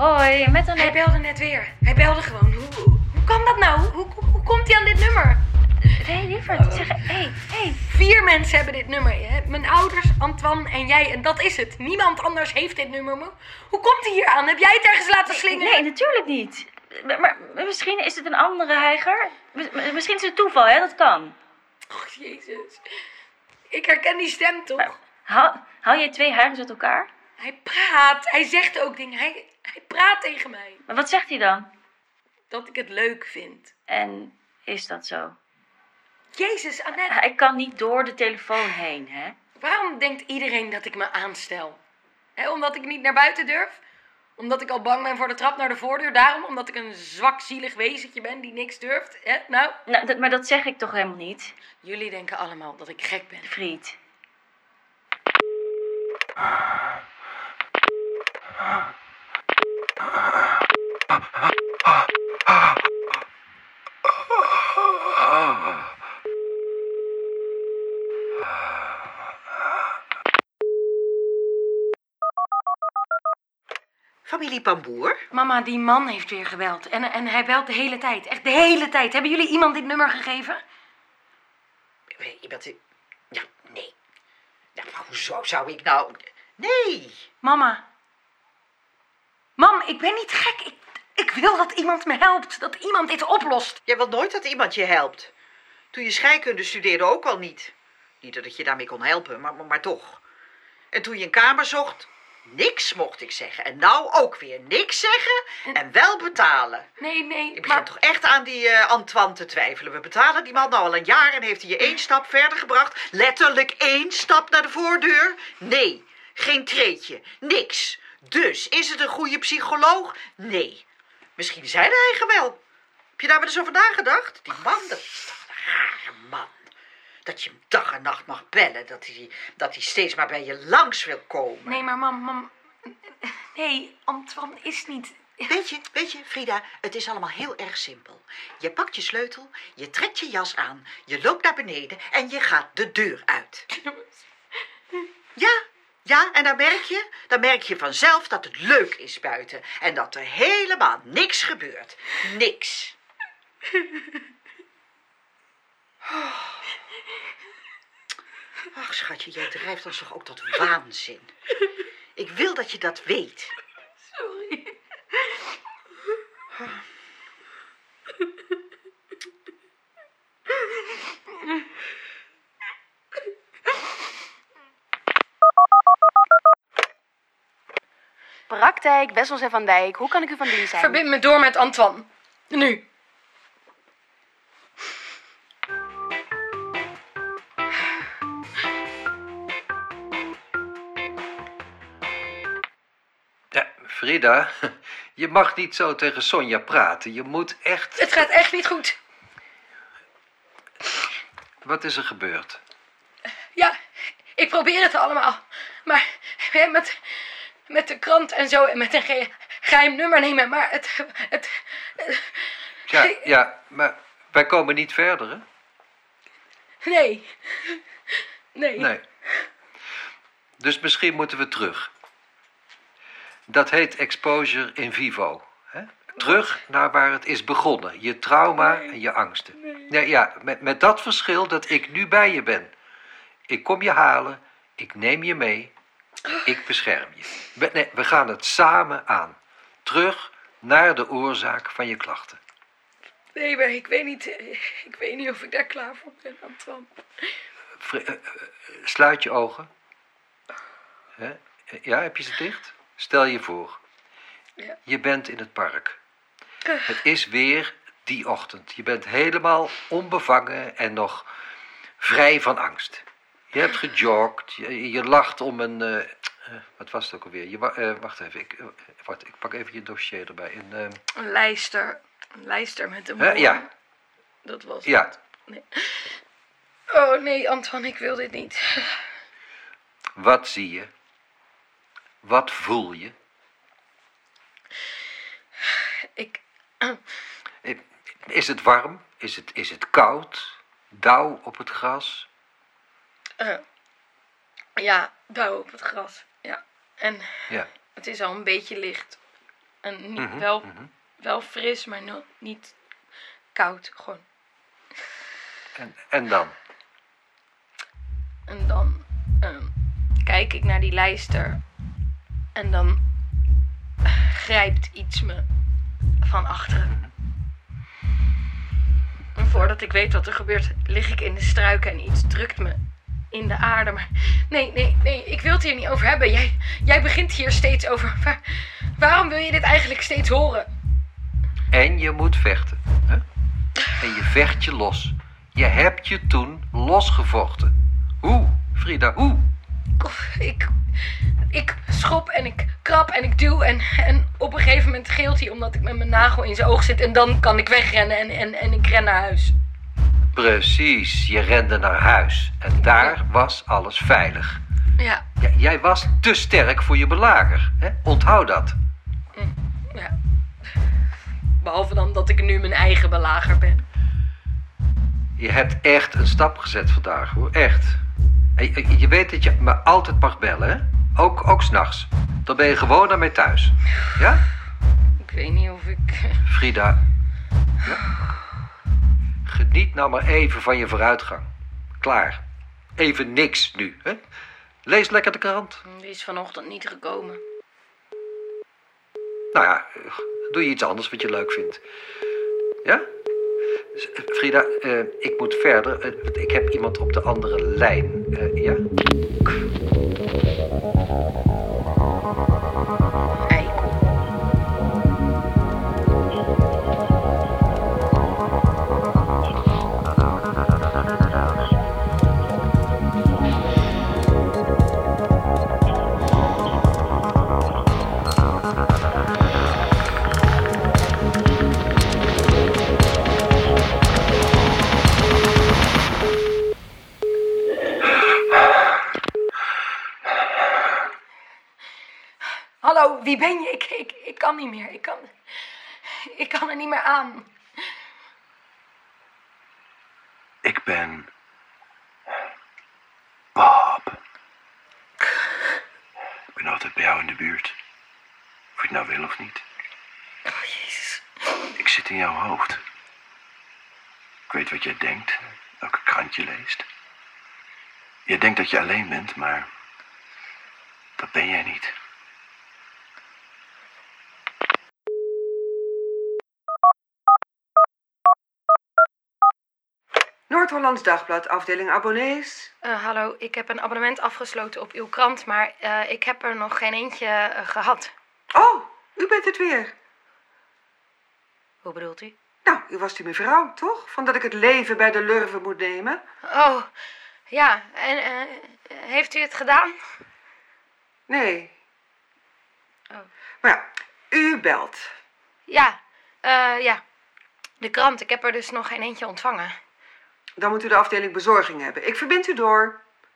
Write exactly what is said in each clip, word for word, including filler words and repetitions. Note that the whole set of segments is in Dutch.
Hoi, met een... Hij belde net weer. Hij belde gewoon. Hoe, hoe, hoe kan dat nou? Hoe, hoe, hoe komt hij aan dit nummer? Nee, lieverd. Zeg, hé, hey, hey. Vier mensen hebben dit nummer. Hè? Mijn ouders, Antoine en jij. En dat is het. Niemand anders heeft dit nummer. Hoe komt hij hier aan? Heb jij het ergens laten slingeren? Nee, natuurlijk niet. Maar, maar misschien is het een andere heiger. Misschien is het toeval, hè? Dat kan. Och, jezus. Ik herken die stem toch? Maar, hou, hou jij twee heigers uit elkaar? Hij praat. Hij zegt ook dingen. Hij, hij praat tegen mij. Maar wat zegt hij dan? Dat ik het leuk vind. En is dat zo? Jezus, Annette. Hij kan niet door de telefoon heen, hè? Waarom denkt iedereen dat ik me aanstel? He, omdat ik niet naar buiten durf? Omdat ik al bang ben voor de trap naar de voordeur? Daarom? Omdat ik een zwak, zielig wezentje ben die niks durft? He, nou? nou dat, maar dat zeg ik toch helemaal niet? Jullie denken allemaal dat ik gek ben. Fried. Familie Pamboer? Mama, die man heeft weer gebeld. En, en hij belt de hele tijd. Echt de hele tijd. Hebben jullie iemand dit nummer gegeven? Iemand... Ja, nee. Ja, maar hoezo zou ik nou... Nee. Mama. Mam, ik ben niet gek. Ik, ik wil dat iemand me helpt. Dat iemand dit oplost. Jij wilt nooit dat iemand je helpt. Toen je scheikunde studeerde ook al niet. Niet dat ik je daarmee kon helpen, maar, maar, maar toch. En toen je een kamer zocht... Niks mocht ik zeggen. En nou ook weer niks zeggen en wel betalen. Nee, nee, Ik begin maar... toch echt aan die uh, Antoine te twijfelen. We betalen die man nou al een jaar en heeft hij je één stap verder gebracht. Letterlijk één stap naar de voordeur. Nee, geen treetje, niks. Dus, is het een goede psycholoog? Nee. Misschien zei de eigen wel. Heb je daar wel eens over nagedacht? Die man, dat is toch een rare man. Dat je hem dag en nacht mag bellen. Dat hij, dat hij steeds maar bij je langs wil komen. Nee, maar mam, mam... Nee, Antoine is niet... Weet je, weet je, Frida, het is allemaal heel erg simpel. Je pakt je sleutel, je trekt je jas aan, je loopt naar beneden en je gaat de deur uit. Ja, ja, en dan merk je, dan merk je vanzelf dat het leuk is buiten. En dat er helemaal niks gebeurt. Niks. Ach, schatje, jij drijft ons toch ook tot waanzin. Ik wil dat je dat weet. Sorry. Praktijk, Wessels en Van Dijk. Hoe kan ik u van dienst zijn? Verbind me door met Antoine. Nu. Frida, je mag niet zo tegen Sonja praten. Je moet echt... Het gaat echt niet goed. Wat is er gebeurd? Ja, ik probeer het allemaal. Maar hè, met, met de krant en zo en met een ge geheim nummer nemen. Maar het... het, het ja, ja, maar wij komen niet verder, hè? Nee. Nee. Nee. Dus misschien moeten we terug. Dat heet exposure in vivo. Hè? Terug naar waar het is begonnen. Je trauma nee. en je angsten. Nee. Nee, ja, met, met dat verschil dat ik nu bij je ben. Ik kom je halen. Ik neem je mee. Ik bescherm je. We, nee, we gaan het samen aan. Terug naar de oorzaak van je klachten. Nee, maar ik weet niet... Ik weet niet of ik daar klaar voor ben, Antoine. Vri, uh, uh, sluit je ogen. Hè? Ja, heb je ze dicht? Stel je voor, ja. Je bent in het park. Het is weer die ochtend. Je bent helemaal onbevangen en nog vrij van angst. Je hebt gejogd, je, je lacht om een... Uh, uh, wat was het ook alweer? Je, uh, wacht even, ik, uh, wacht, ik pak even je dossier erbij. Een, uh, een lijster. Een lijster met een uh, Ja. Dat was ja. het. Nee. Oh nee, Antoine, ik wil dit niet. Wat zie je? Wat voel je? Ik... Uh. Is het warm? Is het, is het koud? Dauw op het gras? Uh, ja, dauw op het gras. Ja. En ja. het is al een beetje licht. En niet, Mm-hmm, wel, mm-hmm. wel fris, maar no, niet koud. Gewoon. En, en dan? En dan uh, kijk ik naar die lijster. En dan grijpt iets me van achteren. En voordat ik weet wat er gebeurt, lig ik in de struiken en iets drukt me in de aarde. Maar nee, nee, nee, ik wil het hier niet over hebben. Jij, jij begint hier steeds over. Waar, waarom wil je dit eigenlijk steeds horen? En je moet vechten. Hè? En je vecht je los. Je hebt je toen losgevochten. Hoe, Frida, hoe? Ik, ik schop en ik krap en ik duw en, en op een gegeven moment gilt hij omdat ik met mijn nagel in zijn oog zit. En dan kan ik wegrennen en, en, en ik ren naar huis. Precies, je rende naar huis. En daar ja. was alles veilig. Ja. Ja. Jij was te sterk voor je belager. Hè? Onthoud dat. Ja. Behalve dan dat ik nu mijn eigen belager ben. Je hebt echt een stap gezet vandaag, hoor. Echt. En je weet dat je me altijd mag bellen, hè? Ook, ook 's nachts. Dan ben je gewoon naar mij thuis. Ja? Ik weet niet of ik... Frida. Ja? Geniet nou maar even van je vooruitgang. Klaar. Even niks nu, hè? Lees lekker de krant. Die is vanochtend niet gekomen. Nou ja, doe je iets anders wat je leuk vindt. Ja? Frida, uh, ik moet verder. Uh, ik heb iemand op de andere lijn. Uh, ja? Eikel. Hallo, wie ben je? Ik, ik, ik kan niet meer. Ik kan, ik kan er niet meer aan. Ik ben... Bob. Ik ben altijd bij jou in de buurt. Of je het nou wil of niet. Oh, Jezus. Ik zit in jouw hoofd. Ik weet wat jij denkt, welke krant je leest. Je denkt dat je alleen bent, maar... dat ben jij niet. Noord-Hollands Dagblad, afdeling abonnees. Uh, hallo, ik heb een abonnement afgesloten op uw krant, maar uh, ik heb er nog geen eentje uh, gehad. Oh, u bent het weer. Hoe bedoelt u? Nou, u was die mevrouw, toch? Van dat ik het leven bij de lurven moet nemen. Oh, ja. En uh, heeft u het gedaan? Nee. Oh. Maar ja, u belt. Ja, uh, ja. De krant, ik heb er dus nog geen eentje ontvangen. Dan moet u de afdeling bezorging hebben. Ik verbind u door.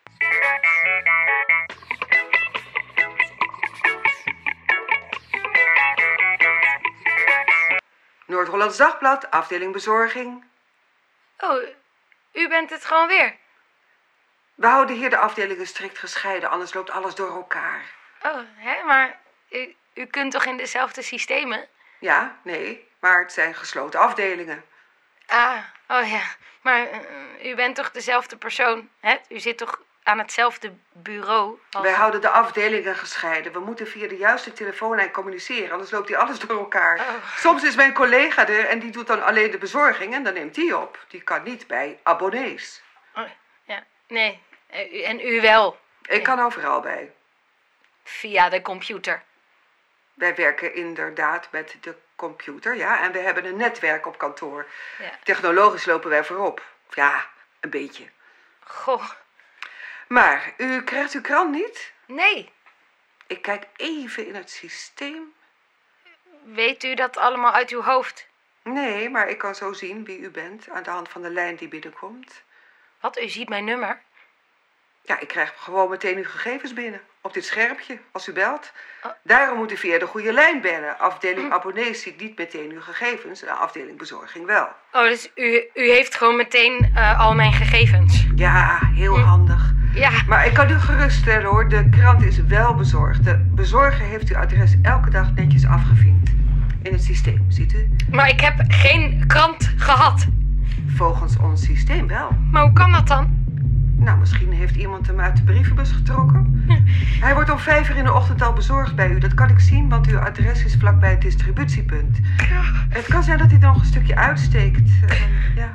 Noord-Hollands Dagblad, afdeling bezorging. Oh, u bent het gewoon weer? We houden hier de afdelingen strikt gescheiden, anders loopt alles door elkaar. Oh, hè, maar u, u kunt toch in dezelfde systemen? Ja, nee, maar het zijn gesloten afdelingen. Ah, oh ja. Maar uh, u bent toch dezelfde persoon, hè? U zit toch aan hetzelfde bureau als... Wij houden de afdelingen gescheiden. We moeten via de juiste telefoonlijn communiceren, anders loopt hier alles door elkaar. Oh. Soms is mijn collega er en die doet dan alleen de bezorging en dan neemt die op. Die kan niet bij abonnees. Oh, ja, nee. Uh, en u wel? Ik nee. kan overal bij. Via de computer? Wij werken inderdaad met de computer, ja. En we hebben een netwerk op kantoor. Ja. Technologisch lopen wij voorop. Ja, een beetje. Goh. Maar, u krijgt uw krant niet? Nee. Ik kijk even in het systeem. Weet u dat allemaal uit uw hoofd? Nee, maar ik kan zo zien wie u bent aan de hand van de lijn die binnenkomt. Wat, u ziet mijn nummer? Ja, ik krijg gewoon meteen uw gegevens binnen. Op dit schermpje, als u belt. Oh. Daarom moet u via de goede lijn bellen. Afdeling hm. abonnees ziet niet meteen uw gegevens. De afdeling bezorging wel. Oh, dus u, u heeft gewoon meteen uh, al mijn gegevens? Ja, heel hm. handig. Ja. Maar ik kan u geruststellen hoor, de krant is wel bezorgd. De bezorger heeft uw adres elke dag netjes afgevinkt. In het systeem, ziet u? Maar ik heb geen krant gehad. Volgens ons systeem wel. Maar hoe kan dat dan? Nou, misschien heeft iemand hem uit de brievenbus getrokken. Hij wordt om vijf uur in de ochtend al bezorgd bij u. Dat kan ik zien, want uw adres is vlakbij het distributiepunt. Het kan zijn dat hij er nog een stukje uitsteekt. Uh, ja.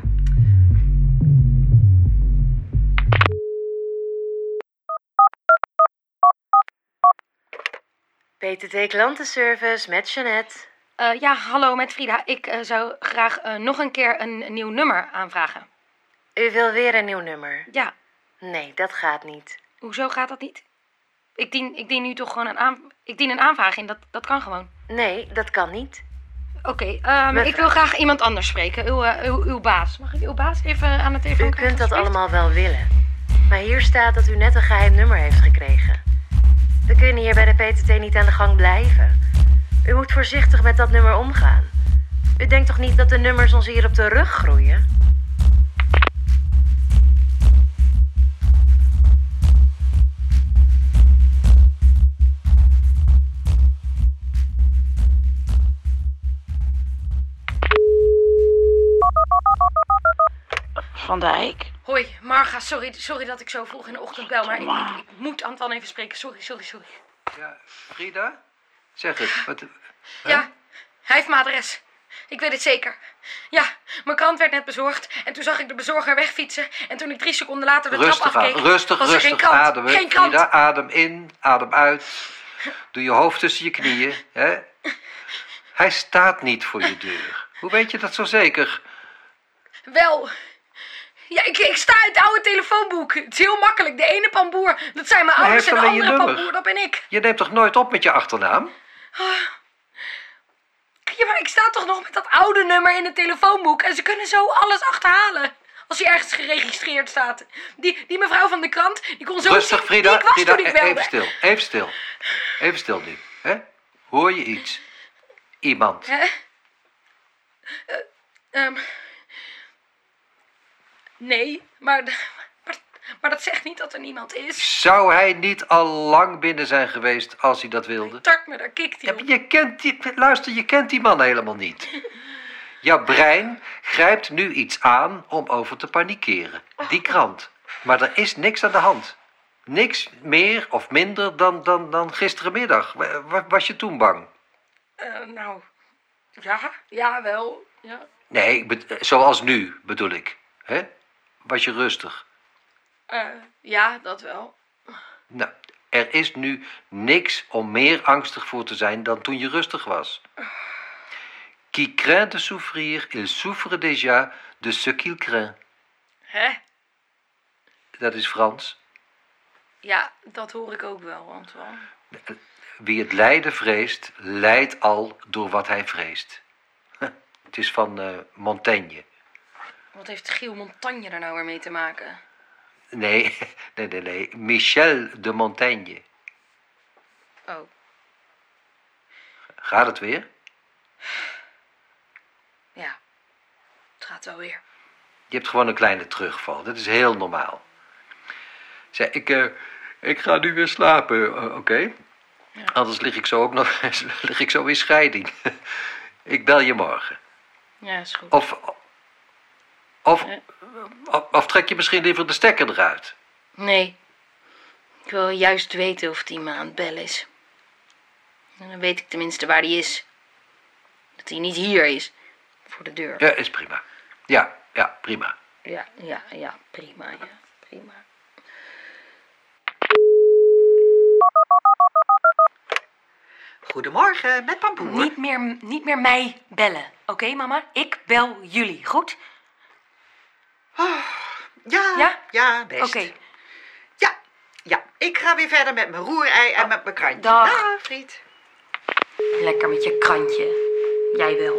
P T T Klantenservice met Jeannette. Uh, ja, hallo met Frida. Ik uh, zou graag uh, nog een keer een, een nieuw nummer aanvragen. U wil weer een nieuw nummer? Ja. Nee, dat gaat niet. Hoezo gaat dat niet? Ik dien, ik dien nu toch gewoon een, aan, ik dien een aanvraag in. Dat, dat kan gewoon. Nee, dat kan niet. Oké, okay, um, ik wil graag iemand anders spreken. Uw, uh, uw, uw baas. Mag ik uw baas even aan de telefoon U krijgen? kunt dat allemaal wel willen. Maar hier staat dat u net een geheim nummer heeft gekregen. We kunnen hier bij de P T T niet aan de gang blijven. U moet voorzichtig met dat nummer omgaan. U denkt toch niet dat de nummers ons hier op de rug groeien? Van Dijk. Hoi, Marga, sorry, sorry dat ik zo vroeg in de ochtend bel, maar ik, ik, ik moet Antoine even spreken. Sorry, sorry, sorry. Ja, Frida? Zeg het. Wat, hè? Ja, hij heeft mijn adres. Ik weet het zeker. Ja, mijn krant werd net bezorgd en toen zag ik de bezorger wegfietsen. En toen ik drie seconden later de rustig trap afkeek, aan, rustig, was er rustig geen krant. ademen. Geen krant. Frida, adem in, adem uit. Doe je hoofd tussen je knieën. Hè? Hij staat niet voor je deur. Hoe weet je dat zo zeker? Wel... Ja, ik, ik sta uit het oude telefoonboek. Het is heel makkelijk. De ene Pamboer, dat zijn mijn Maar ouders. En hij de heeft alleen andere je nummer. Pamboer, dat ben ik. Je neemt toch nooit op met je achternaam? Ja, maar ik sta toch nog met dat oude nummer in het telefoonboek. En ze kunnen zo alles achterhalen. Als hij ergens geregistreerd staat. Die, die mevrouw van de krant, die kon zo Rustig, zien Frida. wie ik was Frida, toen ik belde. even stil. Even stil. Even stil nu. Hè? Hoor je iets? Iemand. Hè? Uh, um, nee, maar, maar, maar dat zegt niet dat er niemand is. Zou hij niet al lang binnen zijn geweest als hij dat wilde? Tart me, daar kikt hij Ja, op. je kent die, luister, je kent die man helemaal niet. Jouw brein grijpt nu iets aan om over te panikeren. Die krant. Maar er is niks aan de hand. Niks meer of minder dan, dan, dan gisterenmiddag. Was je toen bang? Uh, nou, ja, ja wel, ja. Nee, zoals nu bedoel ik. Hè? Was je rustig? Uh, ja, dat wel. Nou, er is nu niks om meer angstig voor te zijn dan toen je rustig was. Qui craint de souffrir, il souffre déjà de ce qu'il craint. Hè? Dat is Frans. Ja, dat hoor ik ook wel, Antoine. Wie het lijden vreest, lijdt al door wat hij vreest. Het is van uh, Montaigne. Wat heeft Giel Montagne er nou weer mee te maken? Nee, nee, nee, nee. Michel de Montaigne. Oh. Gaat het weer? Ja, het gaat wel weer. Je hebt gewoon een kleine terugval. Dat is heel normaal. Zeg, ik, uh, ik ga nu weer slapen, uh, oké? Okay? Ja. Anders lig ik zo ook nog lig ik zo in scheiding. Ik bel je morgen. Ja, is goed. Of, of, ja. of, of trek je misschien liever de stekker eruit? Nee. Ik wil juist weten of die me aan het bellen is. En dan weet ik tenminste waar die is. Dat hij niet hier is. Voor de deur. Ja, is prima. Ja, ja, prima. Ja, ja, ja, prima, ja, prima. Goedemorgen, met Pampoer. Niet meer, niet meer mij bellen, oké okay, mama? Ik bel jullie, goed? Oh, ja, ja, ja, best. Oké. Okay. Ja, ja, ik ga weer verder met mijn roerei en oh, met mijn krantje. Dag. Dag, Friet. Lekker met je krantje. Jij wel.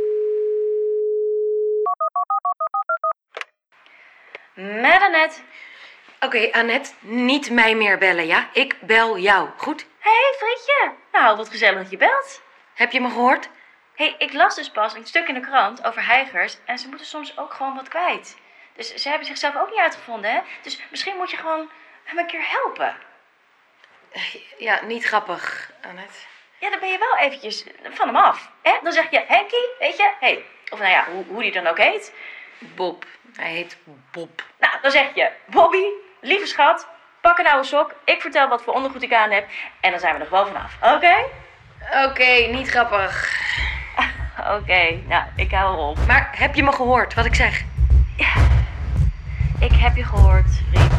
Met Annette. Oké, okay, Annette, niet mij meer bellen, ja? Ik bel jou, goed? Hé, hey, Frietje. Nou, wat gezellig dat je belt. Heb je me gehoord? Hé, hey, ik las dus pas een stuk in de krant over heigers en ze moeten soms ook gewoon wat kwijt. Dus ze hebben zichzelf ook niet uitgevonden, hè? Dus misschien moet je gewoon hem een keer helpen. Ja, niet grappig, Annette. Ja, dan ben je wel eventjes van hem af. Hè? Dan zeg je, Henkie, weet je, hey. Of nou ja, hoe, hoe die dan ook heet. Bob. Hij heet Bob. Nou, dan zeg je, Bobby, lieve schat, pak een oude sok. Ik vertel wat voor ondergoed ik aan heb. En dan zijn we er wel vanaf, oké? Okay? Oké, okay, niet grappig. Oké, okay, nou, ik hou erop. Maar heb je me gehoord, wat ik zeg? Ja, ik heb je gehoord, vriend.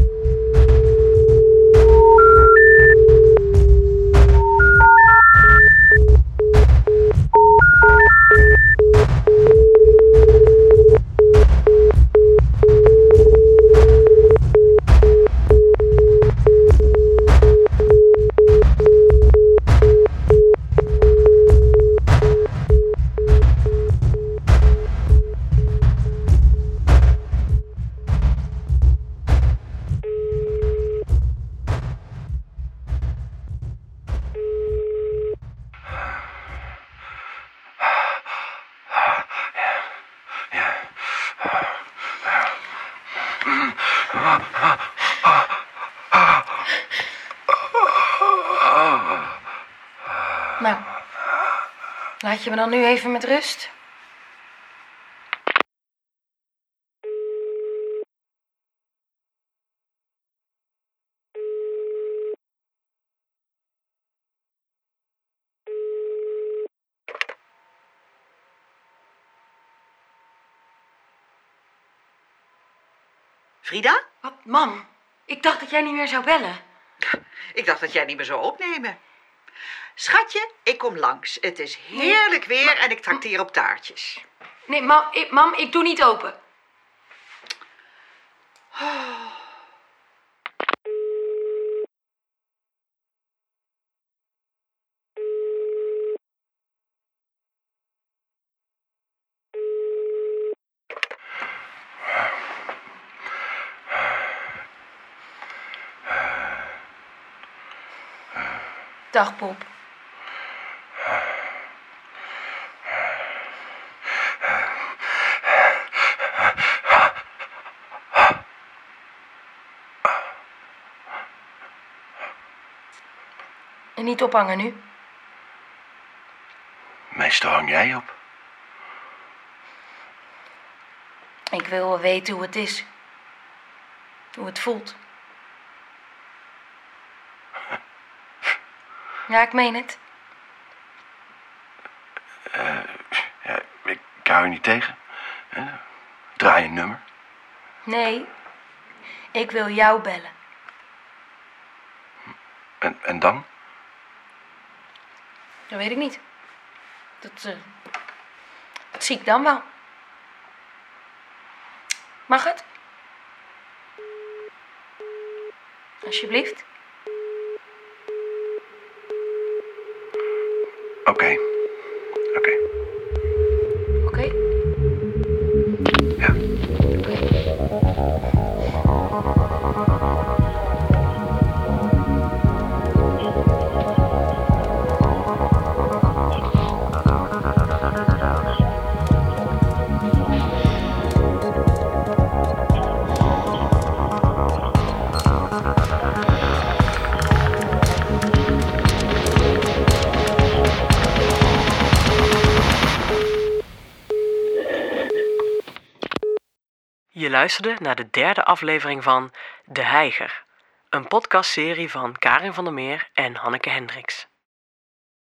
Nou, laat je me dan nu even met rust? Frida? Wat, mam? Ik dacht dat jij niet meer zou bellen. Ik dacht dat jij niet meer zou opnemen. Schatje, ik kom langs. Het is heerlijk weer maar, en ik trakteer op taartjes. Nee, mam, ik, mam, ik doe niet open. Oh. Dag, Bob. En niet ophangen nu. Meestal hang jij op. Ik wil wel weten hoe het is. Hoe het voelt. Ja, ik meen het. Uh, ja, ik hou je niet tegen. Uh, draai een nummer. Nee, ik wil jou bellen. En, en dan? Dat weet ik niet. Dat, uh, dat zie ik dan wel. Mag het? Alsjeblieft. Oké. Okay. Oké. Okay. Oké. Okay. Ja. Je luisterde naar de derde aflevering van De Heiger, een podcastserie van Karin van der Meer en Hanneke Hendricks.